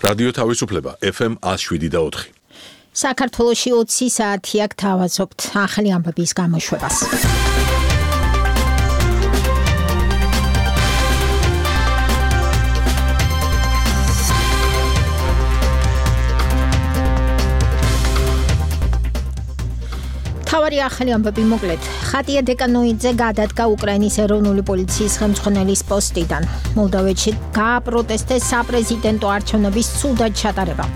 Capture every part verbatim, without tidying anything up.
რადიო თავისუფლება F M one oh seven და four. საქართველოში ოცი საათია გთავაზობთ ახალი ამბების გამოშვებას. თავარი ახალი ამბები მოკლედ. ხატია დეკანოიძე გადადგა უკრაინის ეროვნული პოლიციის ხელმძღვანელის პოსტიდან. მოლდოვეთში გააპროტესტეს საპრეზიდენტო არჩევნების ცუდად ჩატარება.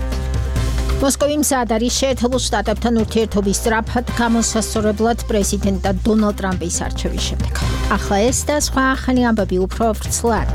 მოსკოვი მზად არის შეერთებულ შტატებთან ურთიერთობის სწრაფად გამოსასწორებლად პრეზიდენტად დონალდ ტრამპის არჩევის შემდეგ. ახლა ეს და სხვა ახალი ამბები უფრო ვრცლად.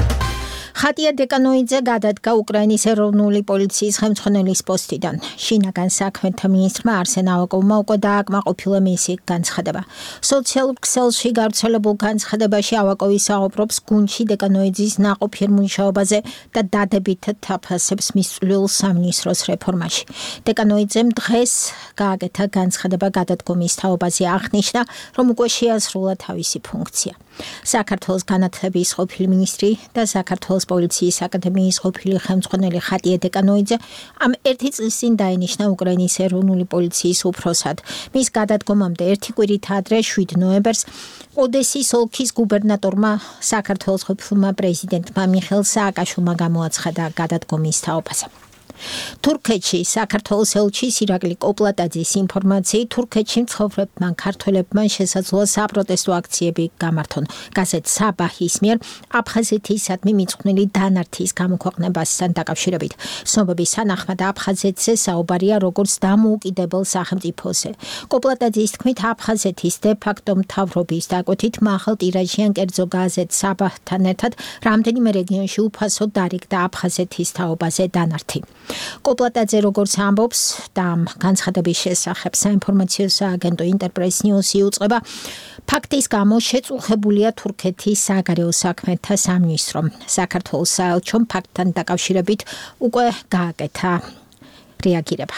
ხატია დეკანოიძე გადადგა უკრაინის ეროვნული პოლიციის ხელმძღვანელის პოსტიდან. შინაგან საქმეთა მინისტრმა არსენ ავაკოვმა უკვე დააკმაყოფილა მისი განცხადება. სოციალურ ქსელში გავრცელებულ განცხადებაში ავაკოვი საუბრობს გუნდში დეკანოიძის ნაყოფიერ მუშაობაზე და დადებითად აფასებს მის წვლილ სამინისტროს რეფორმაში. დეკანოიძემ დღეს გააკეთა განცხადება გადადგომის თაობაზე აღნიშნა, რომ უკვე შეასრულა თავისი ფუნქცია. საქართველოს განათლების ყოფილი მინისტრი და საქართველოს პოლიციის აკადემიის ყოფილი ხელმძღვანელი ხატია დეკანოიძე ამ ერთი წლის წინ დაინიშნა უკრაინის ეროვნული პოლიციის უფროსად. მის გადადგომამდე ერთი კვირით ადრე შვიდ ნოემბერს ოდესის ოლქის გუბერნატორმა საქართველოს ყოფილმა პრეზიდენტმა მიხეილ სააკაშვილმა გამოაცხადა გადადგომის თაობაზე. თურქეთში საქართველოს ელჩის ირაკლი კოპლატაძის ინფორმაციით თურქეთში მცხოვრებმა ქართველებმა შესაძლოა საპროტესტო აქციები გამართონ. გაზეთ საბაჰის მიერ აფხაზეთისადმი მიწყვნილი დანართის გამოქვეყნებასთან დაკავშირებით. ცნობების თანახმად აფხაზეთზე საუბარია როგორც დამოუკიდებელ სახელმწიფოზე. კოპლატაძის თქმით აფხაზეთის დე-ფაქტო მთავრობის დაკვეთით მაღალ ტირაჟიან კერძო გაზეთ საბაჰთან ერთად რამდენიმე რეგიონში უფასოდ დარიგდა აფხაზეთის თაობაზე დანართი. კოპლატაძე როგორც ამბობს და განცხადების შესახებ საინფორმაციო სააგენტო ინტერპრეს ნიუსი უწყება, ფაქტის გამო შეწუხებულია თურქეთის საგარეო საქმეთა სამინისტრო. საქართველოს საელჩომ ფაქტთან დაკავშირებით უკვე გააკეთა რეაგირება.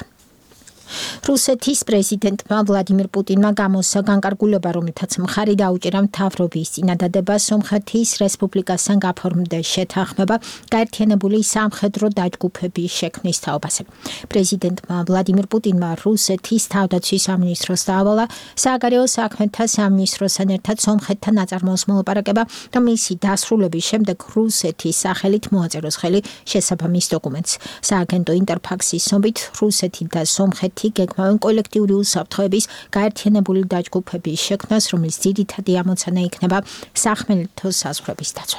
რუსეთის პრეზიდენტმა ვლადიმირ პუტინმა გამოსცა განკარგულება, რომელთაც მხარი დაუჭირა მთავრობის წინადადებას სომხეთის რესპუბლიკასთან გაფორმდეს შეთანხმება გაერთიანებული სამხედრო დაჯგუფების შექმნის თაობაზე. პრეზიდენტმა ვლადიმირ პუტინმა რუსეთის თავდაცვის სამინისტროს დაავალა საგარეო საქმეთა სამინისტროსთან ერთად სომხეთთან ნაწარმოოს მოლაპარაკება და მისი დასრულების შემდეგ რუსეთის სახელით მოაწეროს ხელი შესაბამის დოკუმენტს. სააგენტო ინტერფაქსის ცნობით რუსეთი და სომხეთი გეგმავენ კოლექტიური უსაფრთხოების გაერთიანებული დაჯგუფების შექმნას, რომლის ძირითადი ამოცანა იქნება სახმელეთო საზღვრების დაცვა.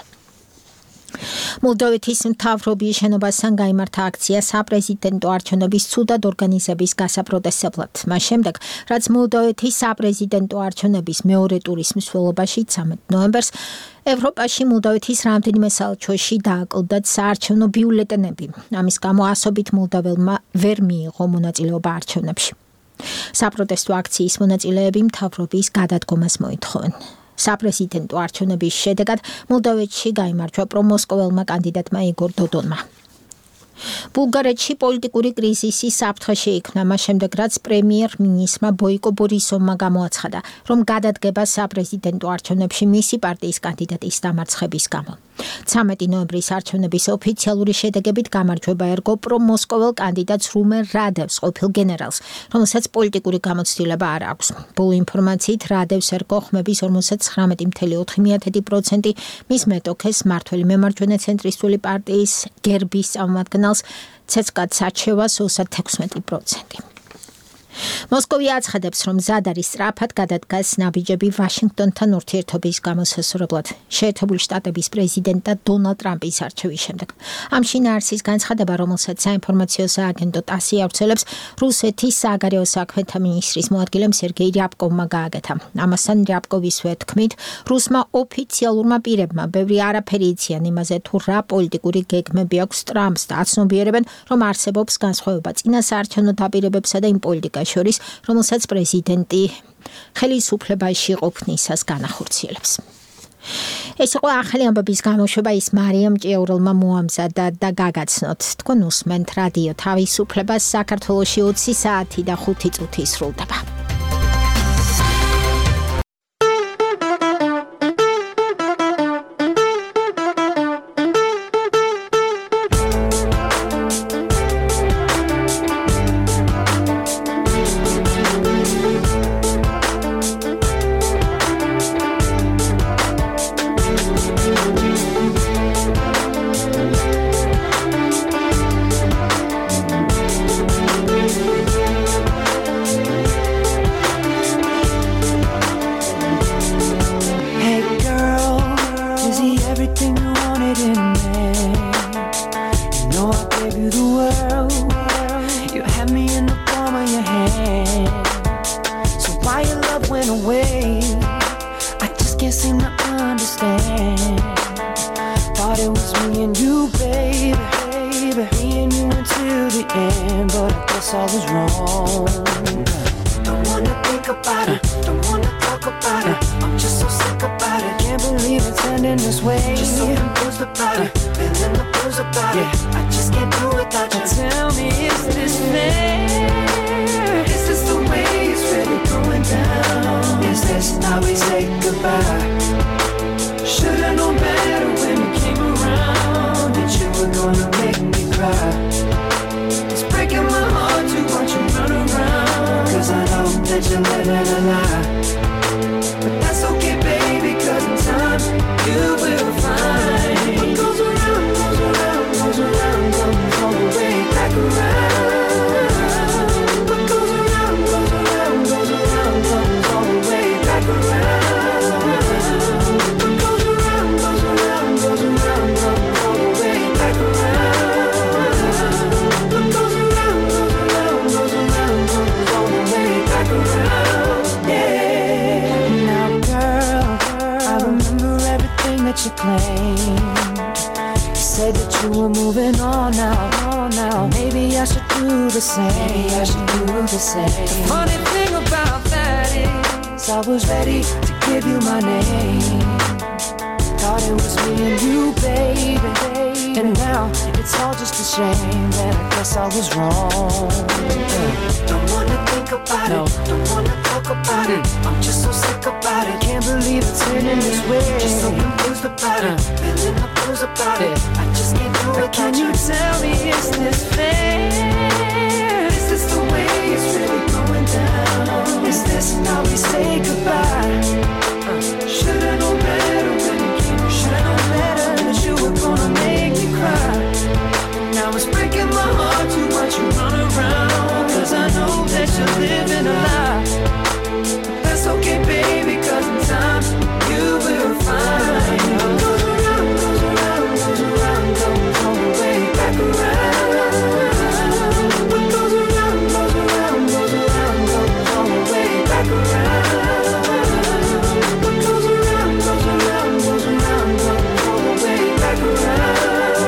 მოლდოვეთის მთავრობის შენობასთან გაიმართა აქცია საპრეზიდენტო არჩევნების ცუდად ორგანიზების გასაპროტესტებლად. მას შემდეგ, რაც მოლდოვეთის საპრეზიდენტო არჩევნების მეორე ტურის მსვლელობაში ცამეტ ნოემბერს ევროპაში მოლდოვეთის რამდენიმე საელჩოში დააკლდათ საარჩევნო ბიულეტენები. ამის გამო ასობით მოლდოველმა ვერ მიიღო მონაწილეობა არჩევნებში. საპროტესტო აქციის მონაწილეები მთავრობის გადადგომას მოითხოვენ. საპრეზიდენტო არჩევნების შედეგად მოლდოვეთში გაიმარჯვა პრომოსკოველმა კანდიდატმა იგორ დოდონმა. ბულგარეთში პოლიტიკური კრიზისი საფრთხეში იქნა მას შემდეგ, რაც პრემიერ-მინისტრმა ბოიკო ბორისოვმა გამოაცხადა, რომ გადადგება საპრეზიდენტო არჩევნებში მისი პარტიის კანდიდატის დამარცხების გამო. ცამეტი ნოემბრის არჩევნების ოფიციალური შედეგებით გამარჯვება ერგო პრომოსკოվել კანდიდატს რუმენ რადევს, ყოფილ გენერალს, რომელსაც პოლიტიკური გამოცდილება არ აქვს. ბოლო ინფორმაციით რადევს ერგო ხმების ორმოცდათხრამეტი целых ოთხი დесятых პროცენტი მის მეტოქეს მართველი მემარჯვენე ცენტრისტული პარტიის გერბის წარმომადგენელს ცეცკად საჩევას ოცდაექვსმეტი პროცენტი. მოსკოვი აცხადებს, რომ მზად არის სწრაფად გადადგას ნაბიჯები ვაშინგტონთან ურთიერთობის გამოსასწორებლად შეერთებული შტატების პრეზიდენტად დონალდ ტრამპის არჩევის შემდეგ. ამ შინაარსის განცხადება, რომელსაც საინფორმაციო სააგენტო ტასი ავრცელებს, რუსეთის საგარეო საქმეთა მინისტრის მოადგილემ სერგეი რიაბკოვმა გააკეთა. ამასთან რიაბკოვისვე თქმით, რუსმა ოფიციალურმა პირებმა ბევრი არაფერი იციან იმაზე, თუ რა პოლიტიკური გეგმები აქვს ტრამპს და აცნობიერებენ, რომ არსებობს განსხვავება წინა საარჩევნო დაპირებებსა და იმ პოლიტიკაში შორის, რომელსაც პრეზიდენტი ხელისუფლებაში ყოფნისას განახორციელებს. ეს იყო ახალი ამბების გამოშვება, ის მარიამ ჭიაურელმა მოამზადა და გაგაცნოთ. თქვენ უსმენთ რადიო თავისუფლებას, საქართველოში ოცი საათი და ხუთი წუთი სრულდება. I just can't seem to understand. Thought it was me and you, baby, baby. Me and you until the end, but I guess I was wrong. Don't wanna think about it, don't wanna talk about it. I'm just so sick about it, can't believe it's ending this way. Just so confused about it, feeling the blues about it. I just can't do without you. Tell me, is this fair? Is this the way it's really going down? Is this how we say goodbye? Should've known better when we came around, that you were gonna make me cry. It's breaking my heart to watch you run around, cause I know that you're living a lie. But that's okay, baby, cause in time you will find. What goes around, goes around, goes around, comes all the way back around. What goes around, goes around, goes around, comes all the way back around. You claimed, you said that you were moving on now, on now. Maybe I should do the same. Maybe I should do the same. The funny thing about that is, I was ready to give you my name. Thought it was me and you, baby, baby. And now it's all just a shame that I guess I was wrong. Yeah. Don't wanna think about no. it, don't wanna talk about mm. it. I'm just so sick about it, can't believe it's ending this way. Just so confused about uh. it, feeling the blues about yeah. it. I just can't do it. Can you tell me, is this fair? Is this the way it's really going down? Is this how we say goodbye? Uh. Should've known better when you came. Should've known better that you were gonna make me cry. Now it's breaking my heart to watch you run around, cause I know that you're living a lie. But that's okay, baby, cause in time you will find. What goes around, goes around, goes around, comes all the way back around. What goes around, goes around, goes around, comes all the way back around. What goes around, goes around, goes around, comes all the way back around.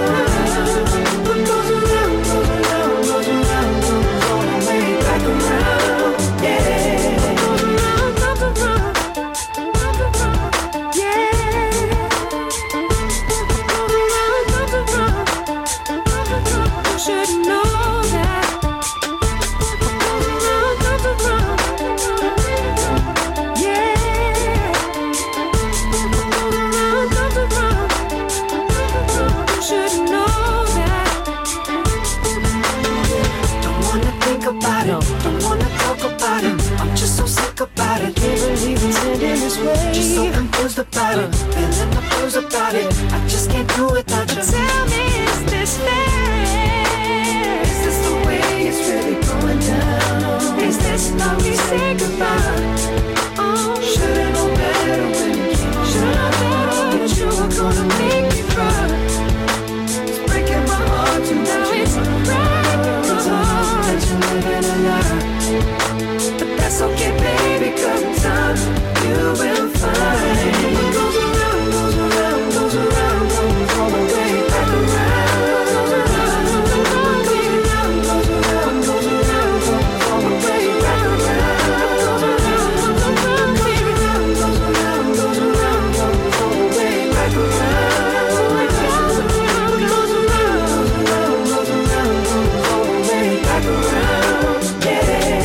About it, feeling the blues about it. I just can't do without you. Tell me, is this fair? Is this the way it's really going down? Is this how we say goodbye? Oh, should've known better when you came. Should've known that you were gonna make me cry. It's breaking my heart to now it's breaking my heart that you're living a lie. But that's okay, baby, cause in time you will find. What goes around, goes around, goes around, comes all the way back around. What goes around, goes around, goes around, comes all the way back around. What goes around, goes around, goes around, comes all the way back around. What goes around, goes around, goes around, comes all the way back around. Yeah.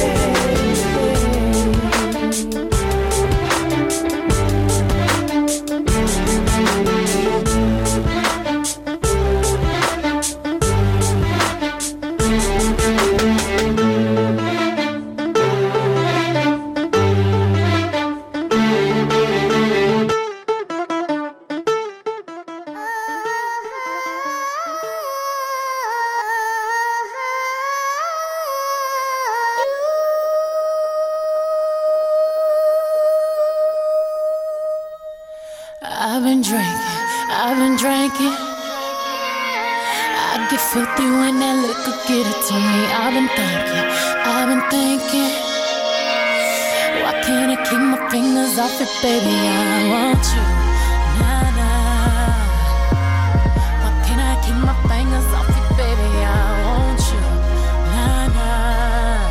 I've been drinking, I've been drinking. I get filthy when that liquor get it to me. I've been thinking, I've been thinking. Why can't I keep my fingers off it, baby? I want you. Nah, nah. Why can't I keep my fingers off it, baby? I want you. Nah, nah.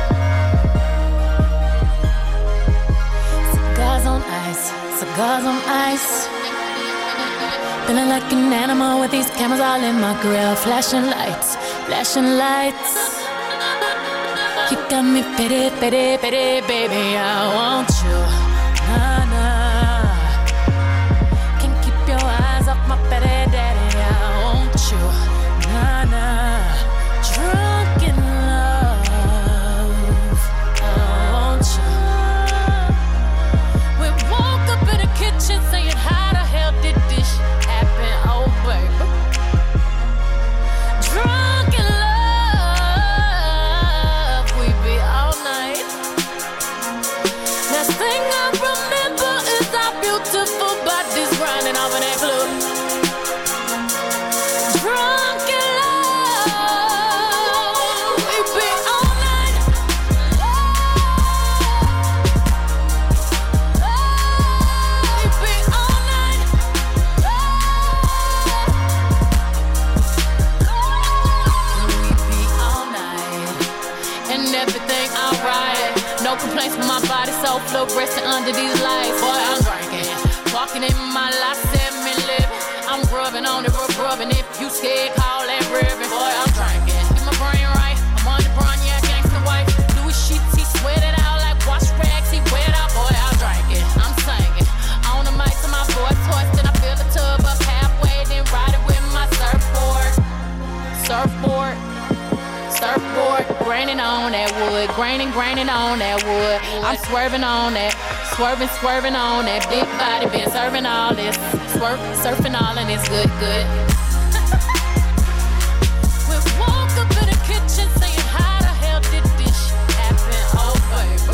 Cigars on ice, cigars on ice. Feeling like an animal with these cameras all in my grill. Flashing lights, flashing lights. You got me pity, pity, pity, baby, I want you. Nah, nah. Can't keep your eyes off my pity, daddy, I want you. Nah, nah. Drunk in love, I want you. We woke up in the kitchen saying, how the hell did this happen? Oh, baby. Drunk in love, we be all night. Last thing I remember is our beautiful bodies grinding off in that club. Drunk in love, we be all night. We be all night. We be all night. And everything alright. No complaints from my body, so fluorescent under these lights. Boy, I'm drinking. Walking in my life, set me living. I'm rubbing on it, rub, rubbing. If you scared, call that ribbon. Boy, I'm drinking. Get my brain right. I'm on the brawn, yeah, gangsta white. Louis sheets, he sweat it out like wash rags. He wet out, boy, I'm drinking. I'm singing. On the mic to my voice hoist, then I fill the tub up halfway, then ride it with my surfboard. Surfboard. Surfboard, graining on that wood, graining, graining on that wood. I'm swerving on that, swerving, swerving on that big body, been serving all this, swerve, surfing all and it's good, good. We woke up in the kitchen saying, how the hell did this shit happen? Oh, baby.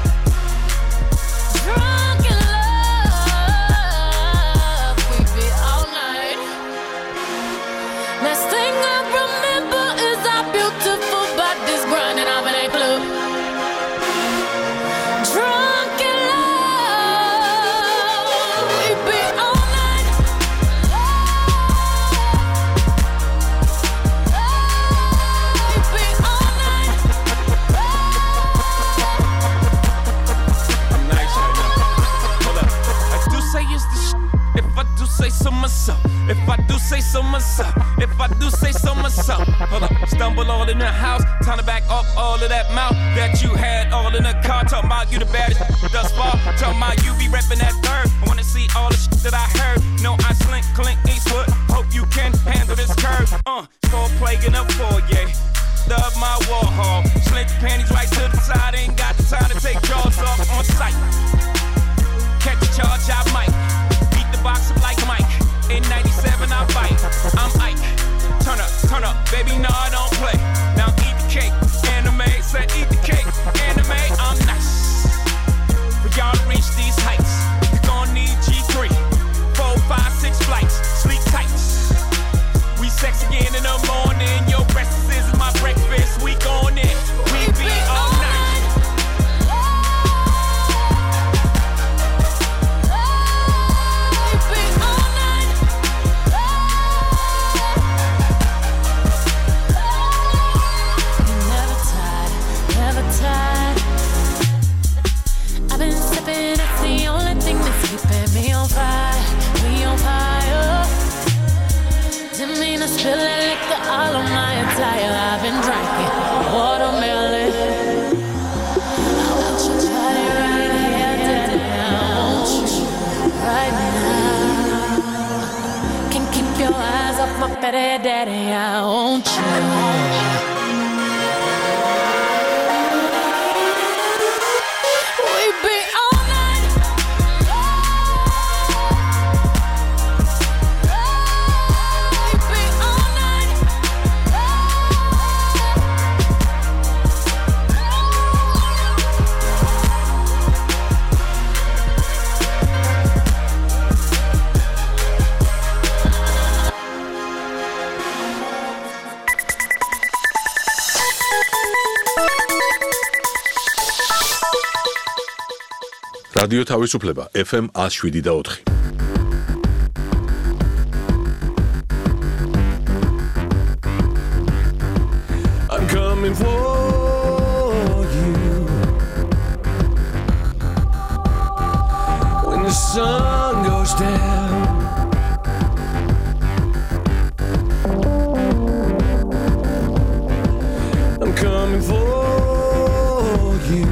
Drunk in love, we be all night. Last thing I remember is our beautiful bodies grinding off in that club. Drunk in love, we be all night. We be all night. I'm nice right now. Hold up. I do say it's the sh- if I do say so myself. If I do say so myself. If I do say so myself. Hold up. Stumble all in the house. Time to back up all of that mouth that you had all in the car. Talking about you the baddest thus far. Talking about you be repping that third. I wanna see all the shit that I heard. No, I slink, Clint Eastwood. Hope you can handle this curve. Uh, score plague in the foyer. Love my Warhol. Slink your panties right to the side. Ain't got the time to take jaws off on sight. Catch a charge, I might. Beat the box up like Mike. In ninety-seven, I bite. I'm Ike. Turn up, turn up, baby, no, I don't play. Now eat the cake. Anime, said eat the cake. Anime, I'm nice. For y'all to reach these heights, you gon' need G three. Four, five, six flights. Sleep tight. We sex again in the morning. Your breakfast is my breakfast. We gon' in. We be all night. I've been sipping, it's the only thing that's keeping me on fire, me on fire. Didn't mean to spill that liquor all on my attire. I've been drinking watermelon. I want you body right here today. I want you right now. Can't keep your eyes off my petty daddy. I want you. რადიო თავისუფლება F M one oh seven და four. I'm coming for you when the sun goes down. I'm coming for you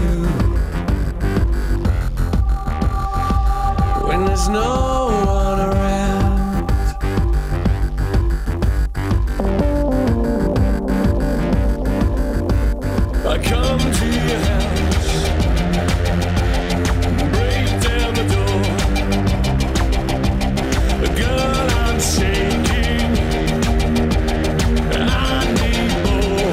when there's no one around. I come to your house, break down the door. Girl, I'm shaking, I need more.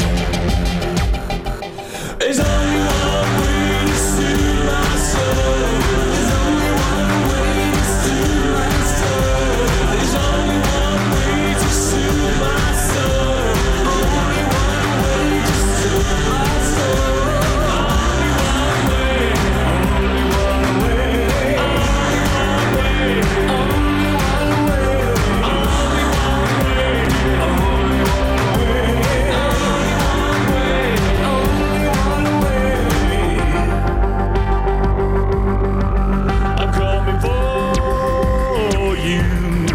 There's only one way to soothe my soul. There's only one way to soothe my soul. There's only one way to soothe my soul. Only one way to soothe my soul. Only one way. Only one way. Only one way. Only one way. Only one way. Only one way. Only one way. I'm coming for you.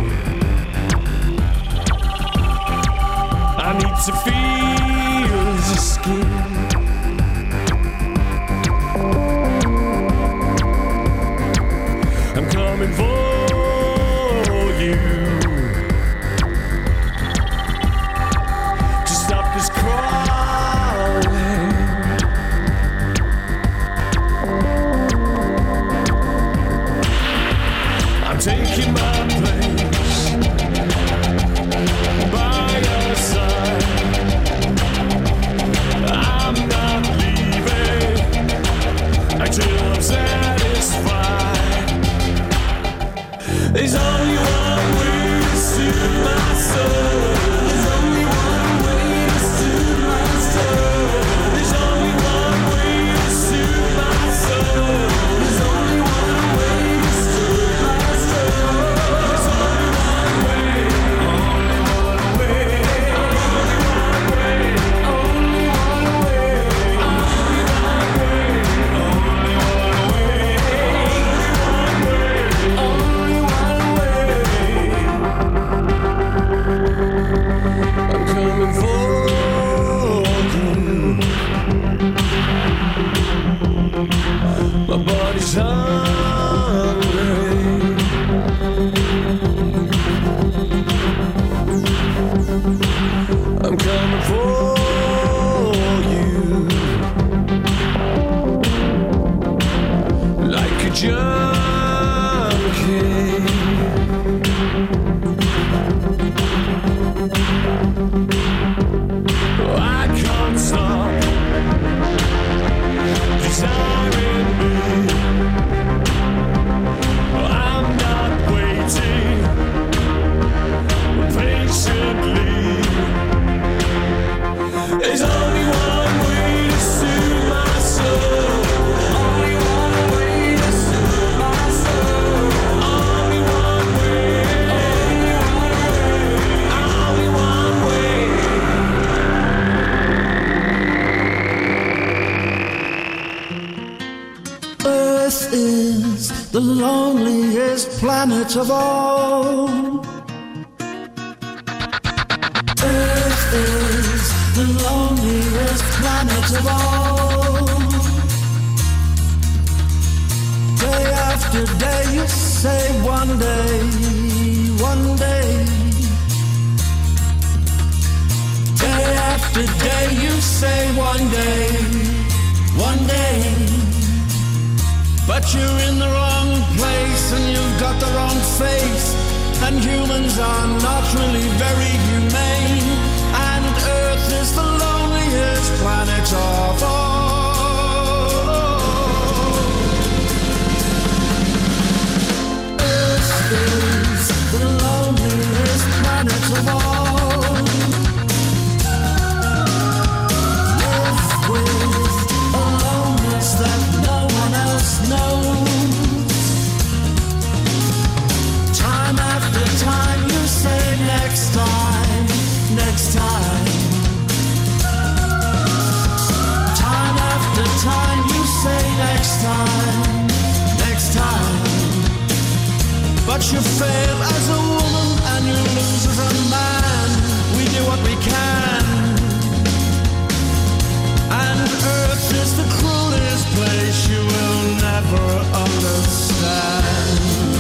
I need to feel your skin. I'm coming for you to stop this crawling. I'm taking my place by your side. I'm not leaving until I'm satisfied. There's only one way to soothe my soul. There's only one way to soothe my soul. There's only one way to soothe my soul. There's only one way to soothe my soul. There's only one way. Only one way. Only one way. Only one way. Only one way. Only one way. Only one way. I'm coming for you. My body's hungry. I'm coming for you like a junkie. I can't stop desiring me. I'm not waiting patiently. There's only one way to soothe my soul. Only one way to soothe my soul. Only one way. Only one way. Earth is the loneliest planet of all. Earth is the loneliest planet of all. Day after day you say one day, one day. Day after day you say one day, one day. But you're in the wrong place and you've got the wrong face. And humans are not really very humane. And Earth is the loneliest planet of all. Earth is the loneliest planet of all. Live with a loneliness that no one else knows. you fail as a woman and you lose as a man. We do what we can. And earth is the cruelest place you will never understand.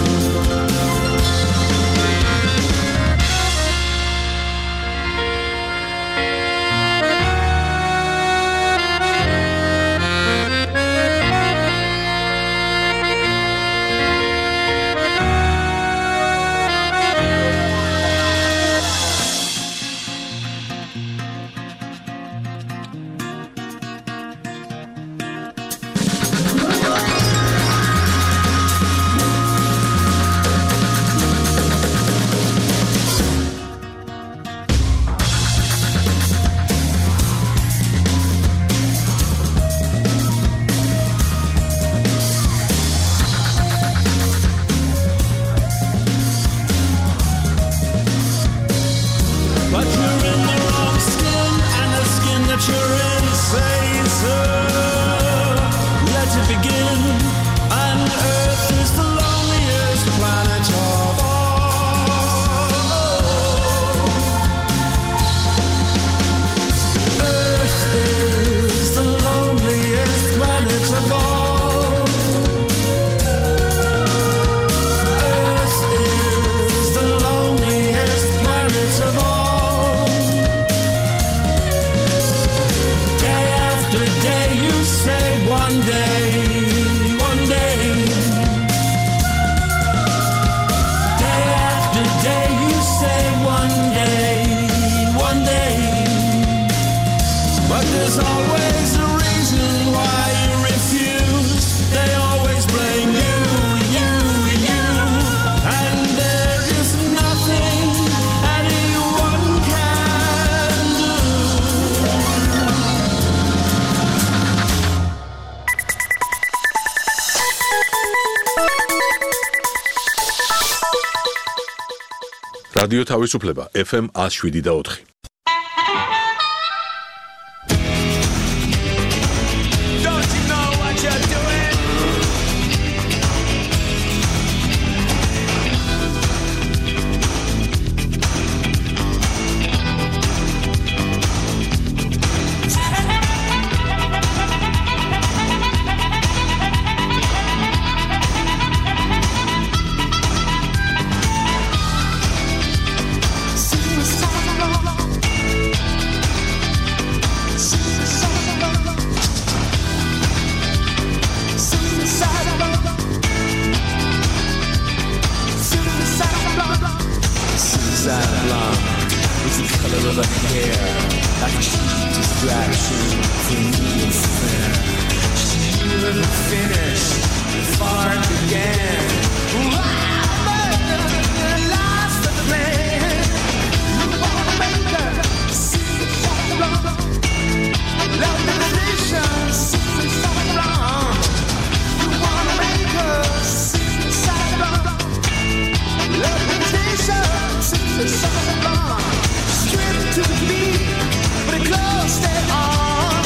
რადიო თავისუფლება ეფ ემ one oh seven და four.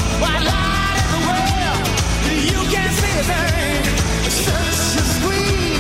Squeeze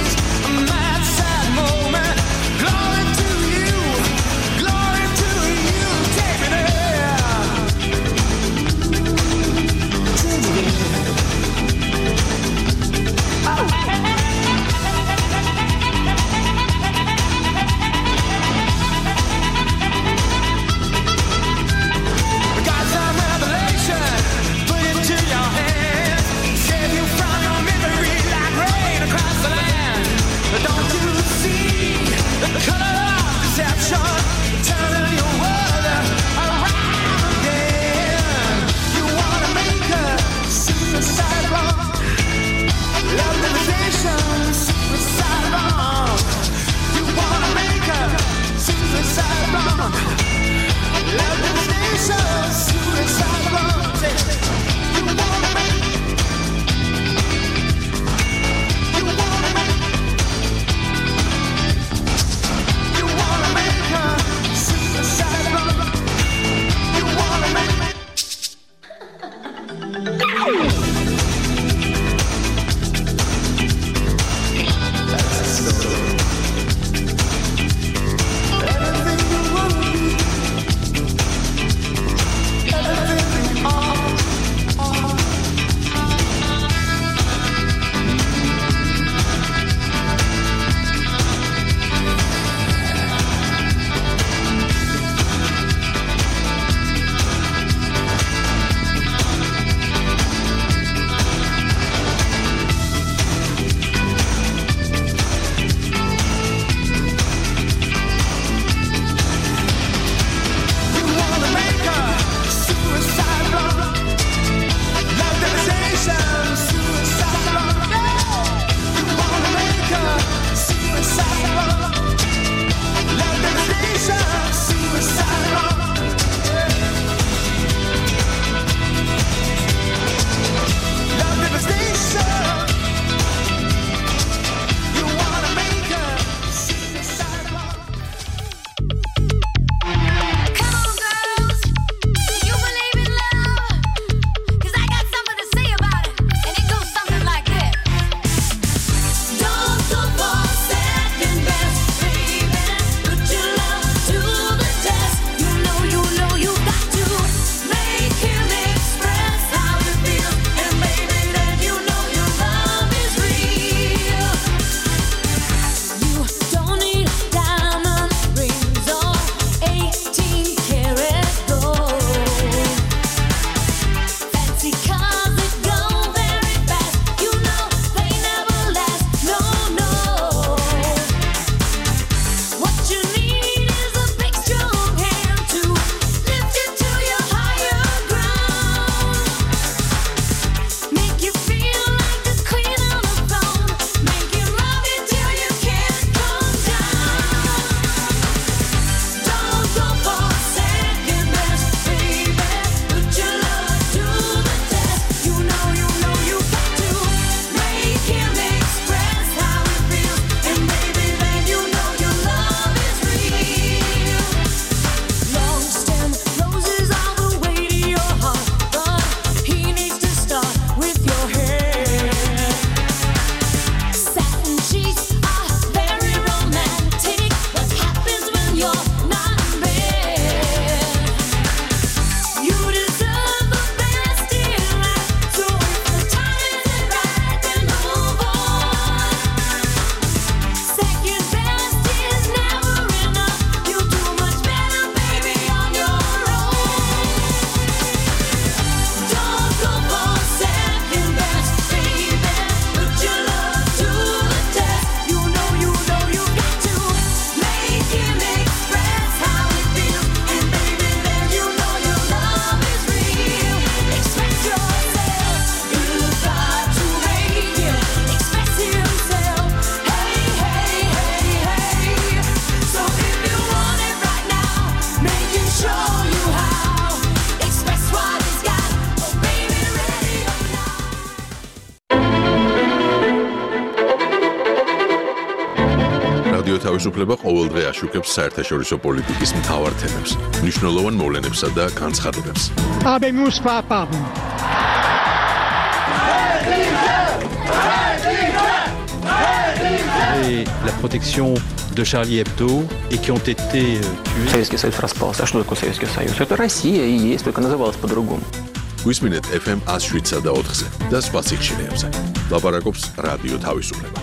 რადიო თავისუფლება ყოველდღე აშუქებს საერთაშორისო პოლიტიკის მთავარ თემებს, მნიშვნელოვან მოვლენებსა და განცხადებებს. Habemus papam. Et la protection de Charlie Hebdo et qui ont été tués. Советский Союз распался. А что такое Советский Союз? Это Россия и есть, только называлась по-другому. გვისმინეთ ეფ ემ one oh seven და ოთხზე და სხვა სიხშირეებზე. ლაპარაკობს რადიო თავისუფლება.